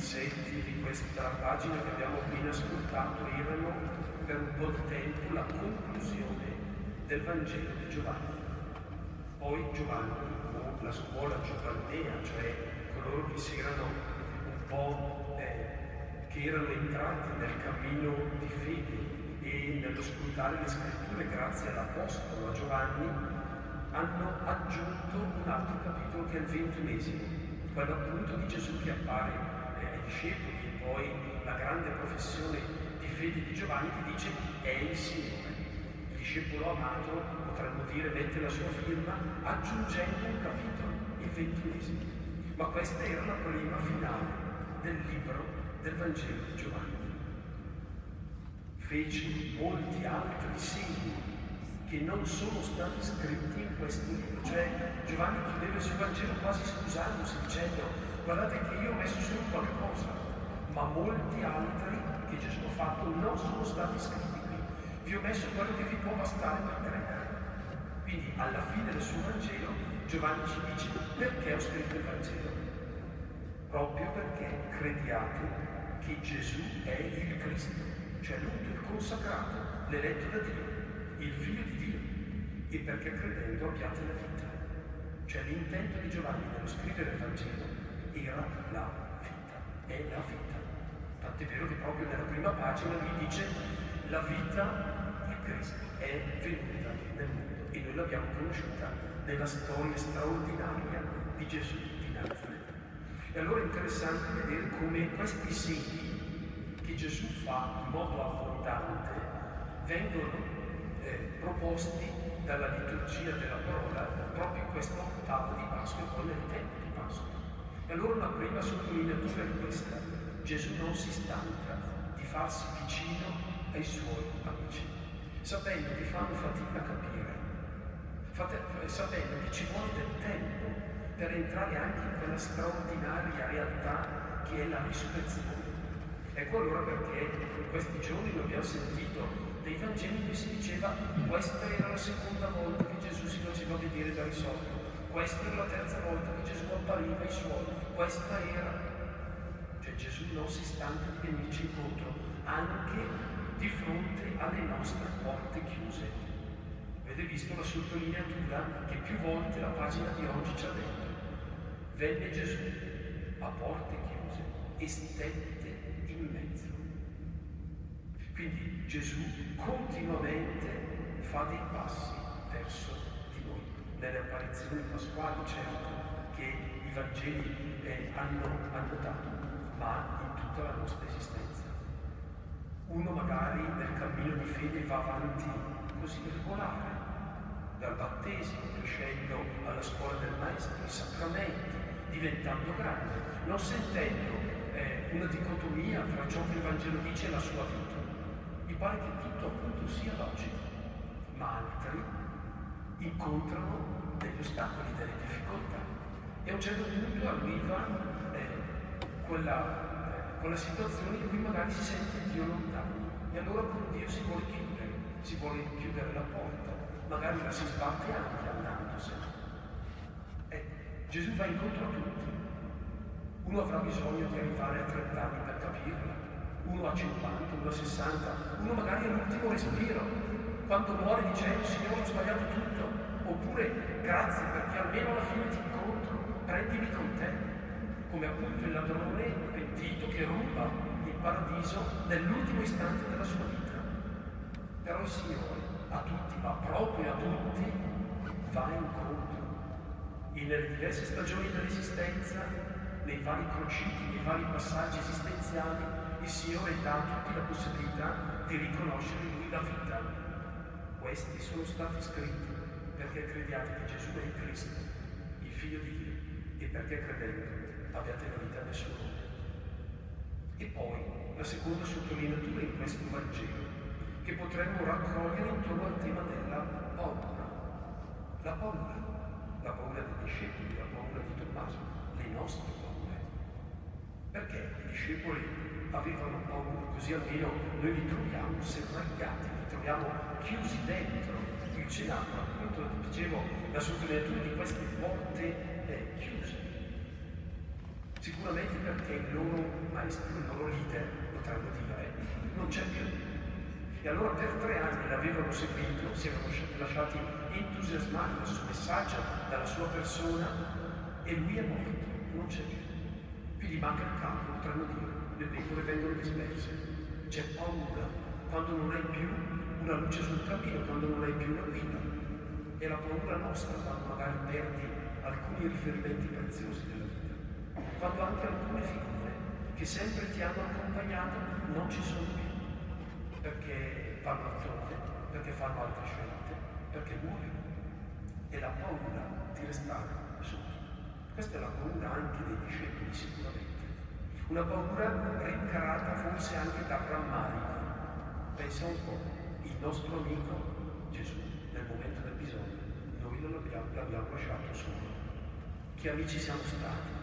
versetti di questa pagina che abbiamo appena ascoltato erano per un po' di tempo la conclusione del Vangelo di Giovanni. Poi Giovanni, o la scuola giovannea, cioè coloro che si erano un po' che erano entrati nel cammino di fede e nello scrutare le scritture grazie all'Apostolo, a Giovanni, hanno aggiunto un altro capitolo che è il 21esimo, quello appunto di Gesù che appare ai discepoli, e poi la grande professione di fede di Giovanni che dice è il Signore. Il discepolo amato, potremmo dire, mette la sua firma aggiungendo un capitolo, il 21esimo. Ma questa era la prima finale del libro del Vangelo di Giovanni. Fece molti altri segni che non sono stati scritti in questo libro. Cioè Giovanni chiudeva il suo Vangelo quasi scusandosi, dicendo: guardate che io ho messo solo qualcosa, ma molti altri che Gesù ha fatto non sono stati scritti qui. Vi ho messo quello che vi può bastare per credere. Quindi alla fine del suo Vangelo Giovanni ci dice: perché ho scritto il Vangelo? Proprio perché crediate che Gesù è il Cristo, cioè l'unto, il consacrato, l'eletto da Dio, il Figlio di Dio, e perché credendo abbiate la vita. Cioè l'intento di Giovanni nello scrivere il Vangelo era la vita, è la vita. Tant'è vero che proprio nella prima pagina lui dice: la vita di Cristo è venuta nel mondo e noi l'abbiamo conosciuta nella storia straordinaria di Gesù di Nazaret. E allora è interessante vedere come questi segni che Gesù fa in modo abbondante vengono proposti dalla liturgia della parola proprio in questa ottava di Pasqua e poi nel tempo di Pasqua. E allora una prima sottolineatura è questa: Gesù non si stanca di farsi vicino ai suoi amici, sapendo che fanno fatica a capire, sapendo che ci vuole del tempo per entrare anche in quella straordinaria realtà che è la risurrezione. Ecco allora perché in questi giorni noi abbiamo sentito dei Vangeli in cui si diceva: questa era la seconda volta che Gesù si faceva vedere da risolto, questa era la terza volta che Gesù appariva ai suoi, questa era... Cioè Gesù non si stanca di venirci incontro anche di fronte alle nostre porte chiuse. Avete visto la sottolineatura che più volte la pagina di oggi ci ha detto: venne Gesù a porte chiuse e stette in mezzo. Quindi Gesù continuamente fa dei passi verso di noi. Nelle apparizioni pasquali, certo, che i Vangeli hanno dato, ma in tutta la nostra esistenza. Uno magari nel cammino di fede va avanti così regolare, dal battesimo, crescendo alla scuola del Maestro, i sacramenti, diventando grande, non sentendo una dicotomia tra ciò che il Vangelo dice e la sua vita. Mi pare che tutto appunto sia logico, ma altri incontrano degli ostacoli, delle difficoltà, e a un certo punto arriva quella situazione in cui magari si sente Dio lontano, e allora con Dio si vuole chiudere la porta, magari la si sbatte anche andandosene. Gesù va incontro a tutti. Uno avrà bisogno di arrivare a 30 anni per capirla, uno a 50, uno a 60, uno magari all'ultimo respiro, quando muore dicendo: Signore, ho sbagliato tutto, oppure grazie perché almeno alla fine ti incontro, prendimi con te, come appunto il ladrone pentito che ruba il paradiso nell'ultimo istante della sua vita. Però il Signore a tutti, ma proprio a tutti, va incontro. E nelle diverse stagioni dell'esistenza, nei vari crociti, nei vari passaggi esistenziali, il Signore dà a tutti la possibilità di riconoscere in Lui la vita. Questi sono stati scritti perché crediate che Gesù è il Cristo, il Figlio di Dio, e perché credendo abbiate la vita nel suo nome. E poi la seconda sottolineatura in questo Vangelo, che potremmo raccogliere intorno al tema della paura. La paura dei discepoli, la paura di Tommaso, le nostre paure. Perché i discepoli avevano paura? Così almeno noi li troviamo serragliati, li troviamo chiusi dentro il cenacolo. Appunto, dicevo, la sottolineatura di queste porte chiuse. Sicuramente perché il loro maestro, il loro leader, potremmo dire, non c'è più. E allora per 3 anni l'avevano seguito, si erano lasciati entusiasmare dal suo messaggio, dalla sua persona, e lui è morto, non c'è più. Quindi manca il capo, potremmo dire, le pecore vengono disperse. C'è paura quando non hai più una luce sul cammino, quando non hai più una guida. E la paura nostra quando magari perdi alcuni riferimenti preziosi della vita. Quando anche alcune figure che sempre ti hanno accompagnato non ci sono più. Perché vanno altrove, perché fanno altre scelte, perché muoiono. E la paura di restare soli. Questa è la paura anche dei discepoli sicuramente. Una paura rincarata forse anche dal rammarico. Pensa un po', il nostro amico Gesù nel momento del bisogno, noi non l'abbiamo lasciato solo. Che amici siamo stati?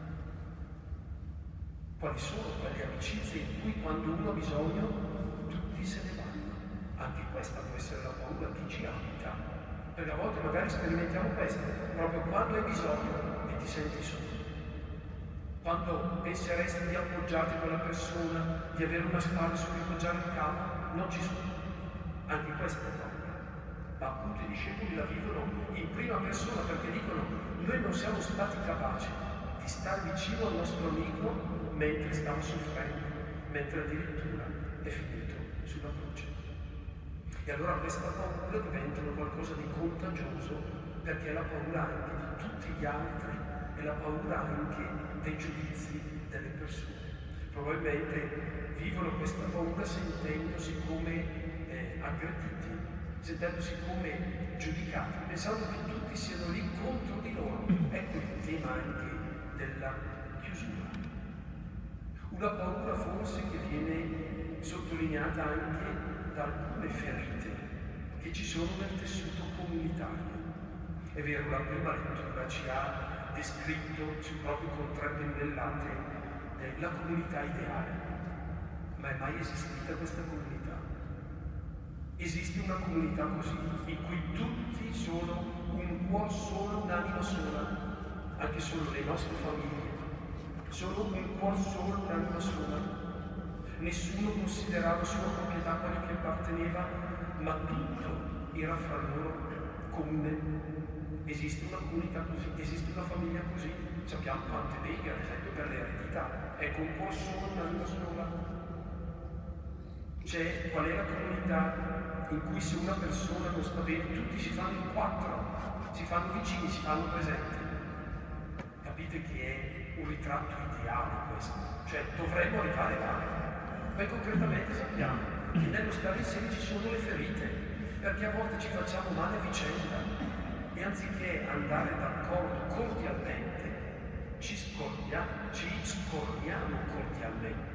Quali sono quelle amicizie in cui quando uno ha bisogno tutti se ne vanno? Anche questa può essere la paura che ci abita, perché a volte magari sperimentiamo questo, proprio quando hai bisogno e ti senti solo. Quando penseresti di appoggiarti con la persona, di avere una spalla su cui appoggiare il capo, non ci sono. Anche questa è paura. Ma appunto i discepoli la vivono in prima persona perché dicono: noi non siamo stati capaci di stare vicino al nostro amico mentre stava soffrendo, mentre addirittura è finito sulla croce. E allora questa paura diventa qualcosa di contagioso, perché è la paura anche di tutti gli altri, è la paura anche dei giudizi delle persone. Probabilmente vivono questa paura sentendosi come aggrediti, sentendosi come giudicati, pensando che tutti siano lì contro di loro. Ecco il tema anche della chiusura. Una paura forse che viene sottolineata anche da alcune ferite che ci sono nel tessuto comunitario. È vero, la prima lettura ci ha descritto proprio con 3 pennellate la comunità ideale. Ma è mai esistita questa comunità? Esiste una comunità così, in cui tutti sono un cuore solo, un'anima sola, anche solo le nostre famiglie, sono un cuore solo, un'anima sola. Nessuno considerava sua proprietà quella che apparteneva, ma tutto era fra loro comune. Esiste una comunità così, esiste una famiglia così. Sappiamo quante beghe, ad esempio, per l'eredità. Ecco, un cuore solo, un'anima sola. Qual è la comunità in cui se una persona non sta bene, tutti si fanno in 4, si fanno vicini, si fanno presenti. Capite che è un ritratto ideale questo, cioè dovremmo arrivare là. Poi concretamente sappiamo che nello stare insieme ci sono le ferite, perché a volte ci facciamo male a vicenda e anziché andare d'accordo cordialmente, ci scorniamo cordialmente.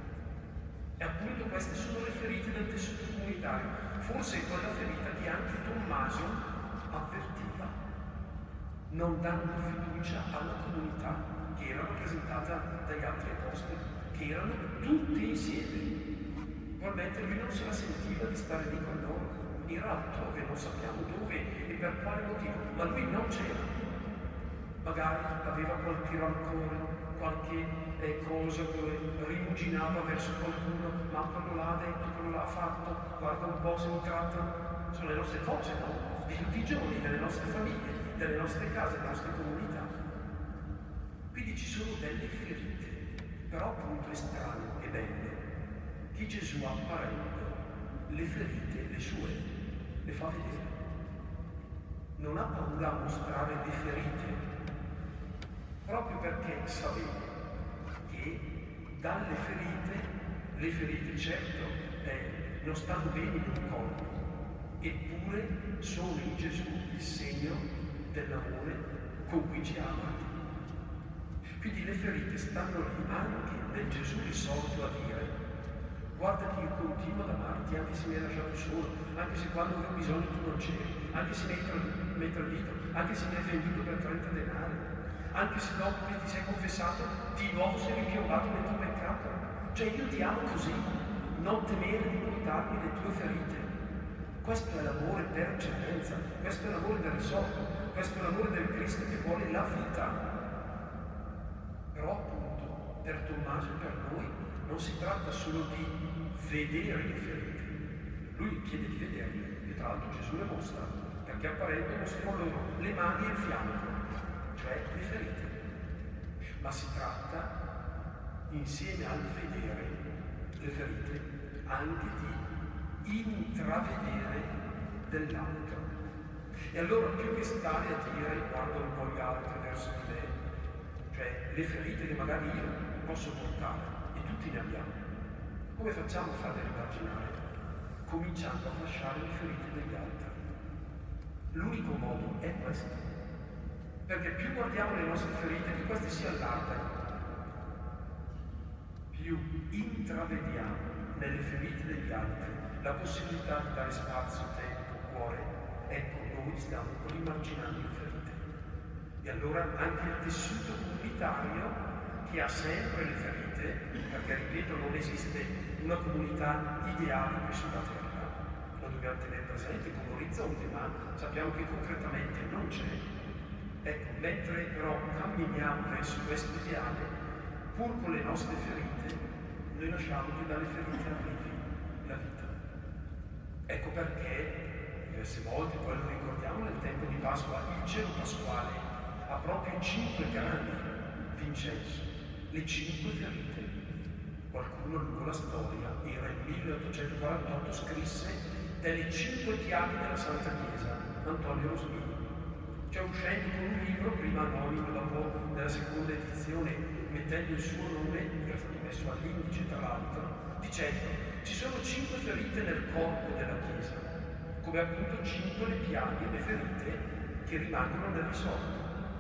E appunto queste sono le ferite del tessuto comunitario. Forse è quella ferita che anche Tommaso avvertiva, non dando fiducia alla comunità che era rappresentata dagli altri apostoli, che erano tutti insieme. Probabilmente lui non se la sentiva di stare lì con loro, era altrove, non sappiamo dove e per quale motivo, ma lui non c'era. Magari aveva qualche rancore, qualche cosa che rimuginava verso qualcuno, ma quello l'ha detto, quello l'ha fatto, guarda un po' se mi trattano. Sono le nostre cose, no? Di tutti i giorni, delle nostre famiglie, delle nostre case, delle nostre comunità. Quindi ci sono delle ferite, però appunto è strano e bello che Gesù apparendo le ferite, le sue, le fa vedere. Non ha paura a mostrare le ferite, proprio perché sapeva che dalle ferite, le ferite certo non stanno bene in un corpo, eppure sono in Gesù il segno dell'amore con cui ci ama. Quindi le ferite stanno lì anche nel Gesù risorto a dire: guarda che io continuo ad amarti anche se mi hai lasciato solo, anche se quando avevo bisogno tu non c'eri, anche se mi hai tradito, anche se mi hai venduto per 30 denari, anche se dopo che ti sei confessato di nuovo sei rimpiombato nel tuo peccato. Cioè io ti amo così, non temere di portarmi le tue ferite. Questo è l'amore per eccellenza, questo è l'amore del risorto, questo è l'amore del Cristo che vuole la vita. Però per Tommaso e per noi non si tratta solo di vedere le ferite. Lui chiede di vederle, e tra l'altro Gesù le mostra, perché apparendo mostrò loro le mani e il fianco, cioè le ferite. Ma si tratta, insieme al vedere le ferite, anche di intravedere dell'altro. E allora più che stare a dire guarda un po' gli altri verso di me, cioè le ferite che magari io posso portare, e tutti ne abbiamo, come facciamo a farle rimarginare? Cominciando a fasciare le ferite degli altri. L'unico modo è questo, perché più guardiamo le nostre ferite, più queste si allargano, più intravediamo nelle ferite degli altri la possibilità di dare spazio, tempo, cuore. Ecco, noi stiamo rimarginando le ferite. E allora anche il tessuto comunitario, che ha sempre le ferite, perché ripeto, non esiste una comunità ideale qui sulla terra, lo dobbiamo tenere presente come orizzonte, ma sappiamo che concretamente non c'è. Ecco, mentre però camminiamo verso questo ideale, pur con le nostre ferite, noi lasciamo che dalle ferite arrivi la vita. Ecco perché diverse volte, poi lo ricordiamo nel tempo di Pasqua, il cielo pasquale ha proprio 5 grani, Vincenzo, le 5 ferite. Qualcuno lungo la storia, era il 1848, scrisse delle 5 chiavi della Santa Chiesa, Antonio Rosmini. Cioè uscendo con un libro, prima anonimo, dopo nella seconda edizione, mettendo il suo nome, che è stato messo all'indice tra l'altro, dicendo ci sono 5 ferite nel corpo della Chiesa, come appunto 5 le piaghe, le ferite che rimangono nel risorto.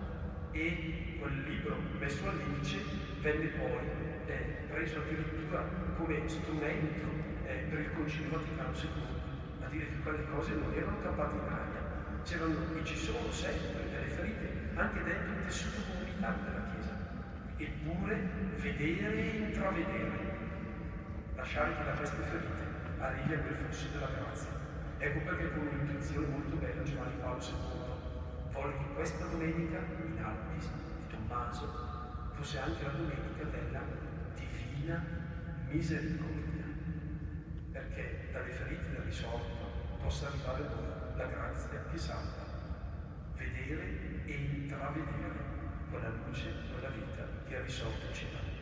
E quel libro messo all'indice venne poi preso addirittura come strumento per il Concilio Vaticano II, a dire che quelle cose non erano campate in aria, c'erano e ci sono sempre delle ferite anche dentro il tessuto comunitario della Chiesa. Eppure vedere e intravedere, lasciare che da queste ferite arrivi a quel flusso della grazia. Ecco perché con un'intuizione molto bella Giovanni Paolo II volle che questa domenica in Alpis di Tommaso fosse anche la domenica della divina misericordia, perché dalle ferite del risorto possa arrivare a noi la grazia che salva, vedere e intravedere quella luce, quella vita che il risorto ci dà.